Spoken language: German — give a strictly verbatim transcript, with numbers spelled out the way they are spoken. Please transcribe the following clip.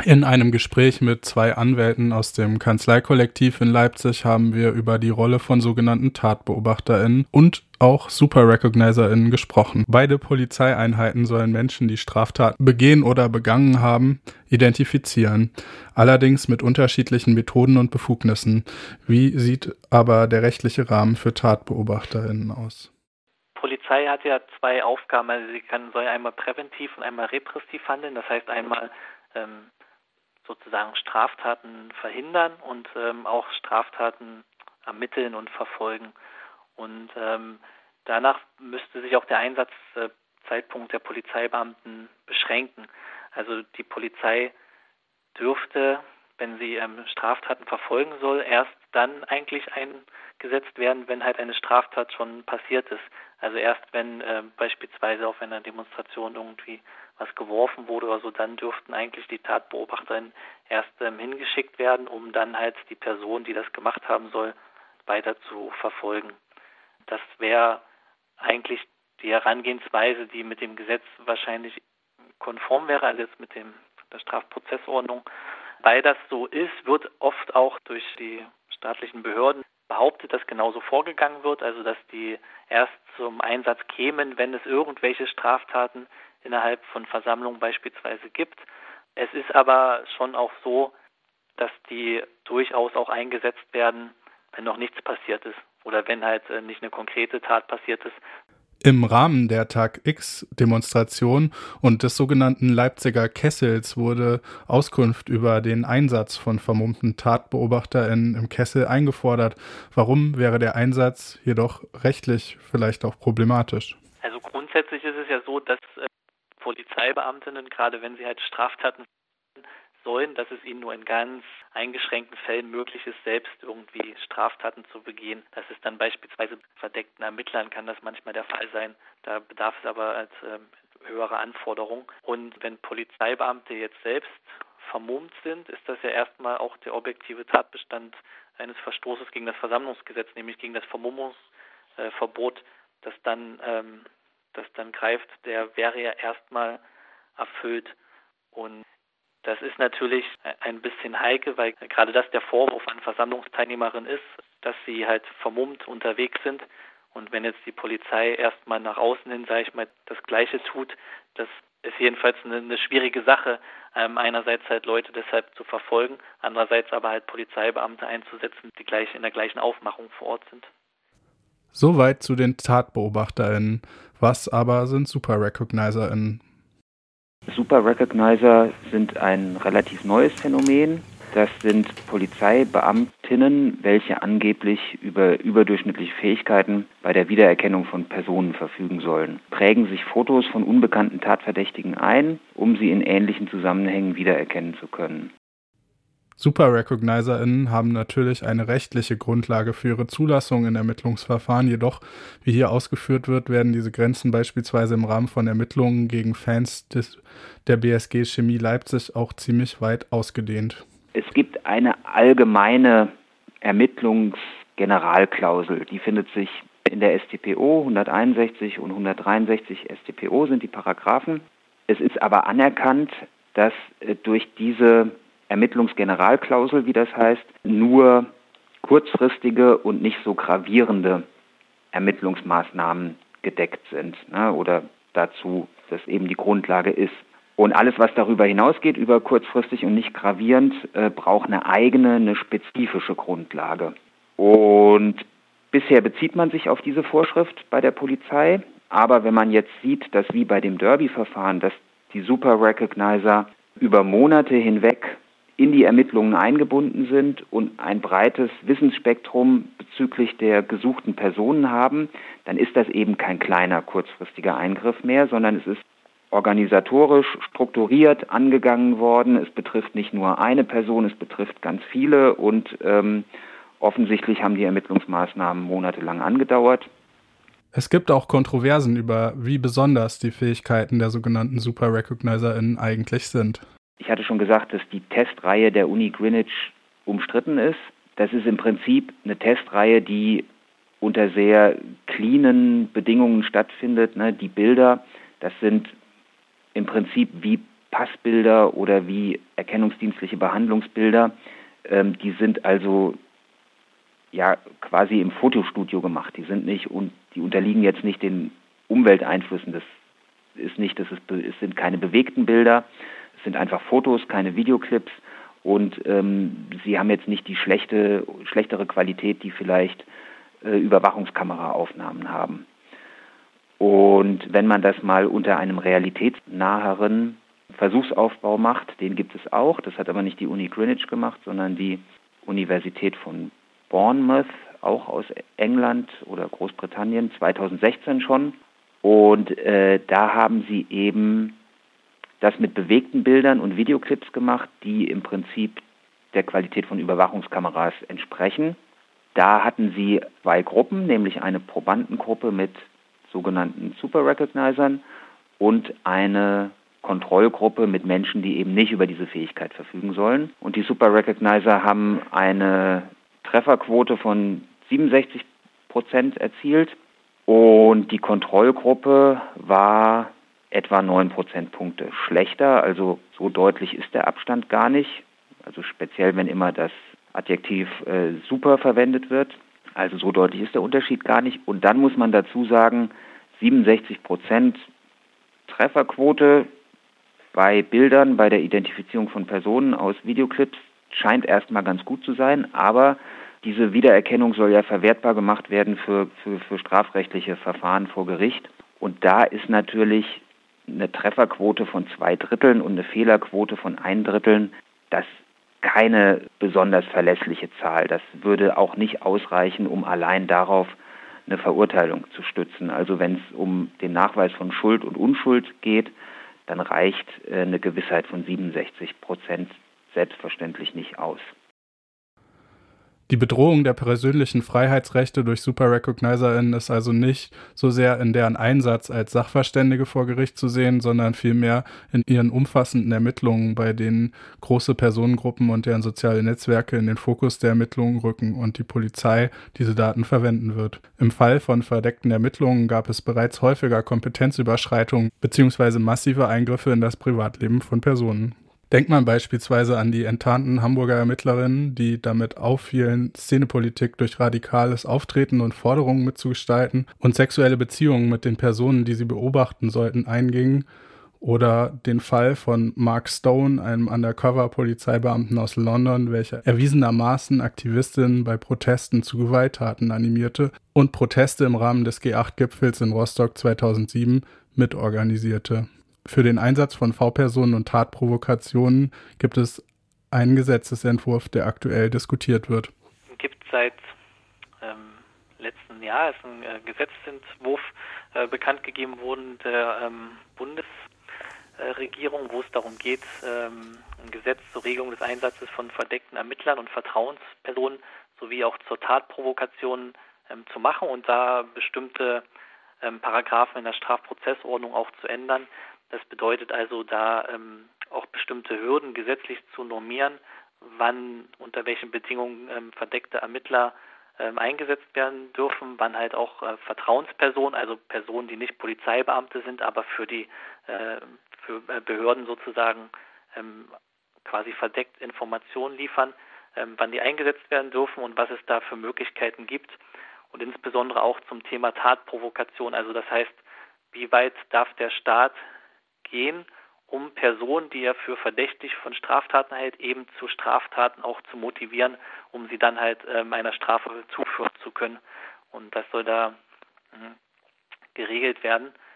In einem Gespräch mit zwei Anwälten aus dem Kanzleikollektiv in Leipzig haben wir über die Rolle von sogenannten TatbeobachterInnen und auch SuperRecognizerInnen gesprochen. Beide Polizeieinheiten sollen Menschen, die Straftaten begehen oder begangen haben, identifizieren. Allerdings mit unterschiedlichen Methoden und Befugnissen. Wie sieht aber der rechtliche Rahmen für TatbeobachterInnen aus? Polizei hat ja zwei Aufgaben. Also sie kann, soll einmal präventiv und einmal repressiv handeln. Das heißt einmal ähm, sozusagen Straftaten verhindern und ähm, auch Straftaten ermitteln und verfolgen. Und ähm, danach müsste sich auch der Einsatzzeitpunkt der Polizeibeamten beschränken. Also die Polizei dürfte, wenn sie ähm, Straftaten verfolgen soll, erst dann eigentlich eingesetzt werden, wenn halt eine Straftat schon passiert ist. Also erst wenn äh, beispielsweise auf einer Demonstration irgendwie was geworfen wurde oder so, dann dürften eigentlich die Tatbeobachterinnen erst ähm, hingeschickt werden, um dann halt die Person, die das gemacht haben soll, weiter zu verfolgen. Das wäre eigentlich die Herangehensweise, die mit dem Gesetz wahrscheinlich konform wäre, alles mit dem der Strafprozessordnung. Weil das so ist, wird oft auch durch die staatlichen Behörden behauptet, dass genauso vorgegangen wird, also dass die erst zum Einsatz kämen, wenn es irgendwelche Straftaten innerhalb von Versammlungen beispielsweise gibt. Es ist aber schon auch so, dass die durchaus auch eingesetzt werden, wenn noch nichts passiert ist oder wenn halt nicht eine konkrete Tat passiert ist. Im Rahmen der Tag-X-Demonstration und des sogenannten Leipziger Kessels wurde Auskunft über den Einsatz von vermummten TatbeobachterInnen im Kessel eingefordert. Warum wäre der Einsatz jedoch rechtlich vielleicht auch problematisch? Also grundsätzlich ist es ja so, dass äh, Polizeibeamtinnen, gerade wenn sie halt Straftaten sollen, dass es ihnen nur in ganz eingeschränkten Fällen möglich ist, selbst irgendwie Straftaten zu begehen. Das ist dann beispielsweise verdeckten Ermittlern kann das manchmal der Fall sein. Da bedarf es aber als ähm, höhere Anforderungen. Und wenn Polizeibeamte jetzt selbst vermummt sind, ist das ja erstmal auch der objektive Tatbestand eines Verstoßes gegen das Versammlungsgesetz, nämlich gegen das Vermummungsverbot, äh, das dann, ähm, das dann greift. Der wäre ja erstmal erfüllt. Und das ist natürlich ein bisschen heikel, weil gerade das der Vorwurf an Versammlungsteilnehmerinnen ist, dass sie halt vermummt unterwegs sind. Und wenn jetzt die Polizei erstmal nach außen hin, sage ich mal, das Gleiche tut, das ist jedenfalls eine, eine schwierige Sache, ähm, einerseits halt Leute deshalb zu verfolgen, andererseits aber halt Polizeibeamte einzusetzen, die gleich in der gleichen Aufmachung vor Ort sind. Soweit zu den TatbeobachterInnen. Was aber sind SuperRecognizerInnen? SuperRecognizer sind ein relativ neues Phänomen. Das sind Polizeibeamtinnen, welche angeblich über überdurchschnittliche Fähigkeiten bei der Wiedererkennung von Personen verfügen sollen. Prägen sich Fotos von unbekannten Tatverdächtigen ein, um sie in ähnlichen Zusammenhängen wiedererkennen zu können. SuperRecognizerInnen haben natürlich eine rechtliche Grundlage für ihre Zulassung in Ermittlungsverfahren, jedoch, wie hier ausgeführt wird, werden diese Grenzen beispielsweise im Rahmen von Ermittlungen gegen Fans des, der B S G Chemie Leipzig auch ziemlich weit ausgedehnt. Es gibt eine allgemeine Ermittlungsgeneralklausel, die findet sich in der S t P O, hunderteinundsechzig und hundertdreiundsechzig S t P O sind die Paragraphen. Es ist aber anerkannt, dass durch diese Ermittlungsgeneralklausel, wie das heißt, nur kurzfristige und nicht so gravierende Ermittlungsmaßnahmen gedeckt sind, ne, oder dazu, dass eben die Grundlage ist. Und alles, was darüber hinausgeht, über kurzfristig und nicht gravierend, äh, braucht eine eigene, eine spezifische Grundlage. Und bisher bezieht man sich auf diese Vorschrift bei der Polizei, aber wenn man jetzt sieht, dass wie bei dem Derby-Verfahren, dass die SuperRecognizer über Monate hinweg in die Ermittlungen eingebunden sind und ein breites Wissensspektrum bezüglich der gesuchten Personen haben, dann ist das eben kein kleiner, kurzfristiger Eingriff mehr, sondern es ist organisatorisch strukturiert angegangen worden. Es betrifft nicht nur eine Person, es betrifft ganz viele und ähm, offensichtlich haben die Ermittlungsmaßnahmen monatelang angedauert. Es gibt auch Kontroversen über, wie besonders die Fähigkeiten der sogenannten SuperRecognizerInnen eigentlich sind. Ich hatte schon gesagt, dass die Testreihe der Uni Greenwich umstritten ist. Das ist im Prinzip eine Testreihe, die unter sehr cleanen Bedingungen stattfindet. Ne? Die Bilder, das sind im Prinzip wie Passbilder oder wie erkennungsdienstliche Behandlungsbilder. Ähm, die sind also ja quasi im Fotostudio gemacht. Die sind nicht und die unterliegen jetzt nicht den Umwelteinflüssen. Das ist nicht, das ist, es sind keine bewegten Bilder. Es sind einfach Fotos, keine Videoclips. Und ähm, sie haben jetzt nicht die schlechte, schlechtere Qualität, die vielleicht äh, Überwachungskameraaufnahmen haben. Und wenn man das mal unter einem realitätsnaheren Versuchsaufbau macht, den gibt es auch, das hat aber nicht die Uni Greenwich gemacht, sondern die Universität von Bournemouth, auch aus England oder Großbritannien, zweitausendsechzehn schon. Und äh, da haben sie eben das mit bewegten Bildern und Videoclips gemacht, die im Prinzip der Qualität von Überwachungskameras entsprechen. Da hatten sie zwei Gruppen, nämlich eine Probandengruppe mit sogenannten Super Recognizern und eine Kontrollgruppe mit Menschen, die eben nicht über diese Fähigkeit verfügen sollen. Und die Super Recognizer haben eine Trefferquote von siebenundsechzig Prozent erzielt und die Kontrollgruppe war etwa neun Prozentpunkte schlechter, also so deutlich ist der Abstand gar nicht, also speziell wenn immer das Adjektiv äh, super verwendet wird. Also so deutlich ist der Unterschied gar nicht. Und dann muss man dazu sagen, siebenundsechzig Prozent Trefferquote bei Bildern, bei der Identifizierung von Personen aus Videoclips scheint erstmal ganz gut zu sein, aber diese Wiedererkennung soll ja verwertbar gemacht werden für, für, für strafrechtliche Verfahren vor Gericht. Und da ist natürlich eine Trefferquote von zwei Dritteln und eine Fehlerquote von ein Dritteln, das keine besonders verlässliche Zahl. Das würde auch nicht ausreichen, um allein darauf eine Verurteilung zu stützen. Also wenn es um den Nachweis von Schuld und Unschuld geht, dann reicht eine Gewissheit von siebenundsechzig Prozent selbstverständlich nicht aus. Die Bedrohung der persönlichen Freiheitsrechte durch Super RecognizerInnen ist also nicht so sehr in deren Einsatz als Sachverständige vor Gericht zu sehen, sondern vielmehr in ihren umfassenden Ermittlungen, bei denen große Personengruppen und deren soziale Netzwerke in den Fokus der Ermittlungen rücken und die Polizei diese Daten verwenden wird. Im Fall von verdeckten Ermittlungen gab es bereits häufiger Kompetenzüberschreitungen bzw. massive Eingriffe in das Privatleben von Personen. Denkt man beispielsweise an die enttarnten Hamburger Ermittlerinnen, die damit auffielen, Szenepolitik durch radikales Auftreten und Forderungen mitzugestalten und sexuelle Beziehungen mit den Personen, die sie beobachten sollten, eingingen, oder den Fall von Mark Stone, einem Undercover-Polizeibeamten aus London, welcher erwiesenermaßen Aktivistinnen bei Protesten zu Gewalttaten animierte und Proteste im Rahmen des G acht Gipfels in Rostock zweitausendsieben mitorganisierte. Für den Einsatz von V-Personen und Tatprovokationen gibt es einen Gesetzesentwurf, der aktuell diskutiert wird. Es gibt seit ähm, letzten Jahr ist ein äh, Gesetzesentwurf äh, bekannt gegeben worden der ähm, Bundesregierung, wo es darum geht, ähm, ein Gesetz zur Regelung des Einsatzes von verdeckten Ermittlern und Vertrauenspersonen sowie auch zur Tatprovokation ähm, zu machen und da bestimmte ähm, Paragraphen in der Strafprozessordnung auch zu ändern. Das bedeutet also, da ähm, auch bestimmte Hürden gesetzlich zu normieren, wann, unter welchen Bedingungen ähm, verdeckte Ermittler ähm, eingesetzt werden dürfen, wann halt auch äh, Vertrauenspersonen, also Personen, die nicht Polizeibeamte sind, aber für die äh, für äh, Behörden sozusagen ähm, quasi verdeckt Informationen liefern, ähm, wann die eingesetzt werden dürfen und was es da für Möglichkeiten gibt. Und insbesondere auch zum Thema Tatprovokation, also das heißt, wie weit darf der Staat gehen, um Personen, die er für verdächtig von Straftaten hält, eben zu Straftaten auch zu motivieren, um sie dann halt ähm, einer Strafe zuführen zu können. Und das soll da mh, geregelt werden.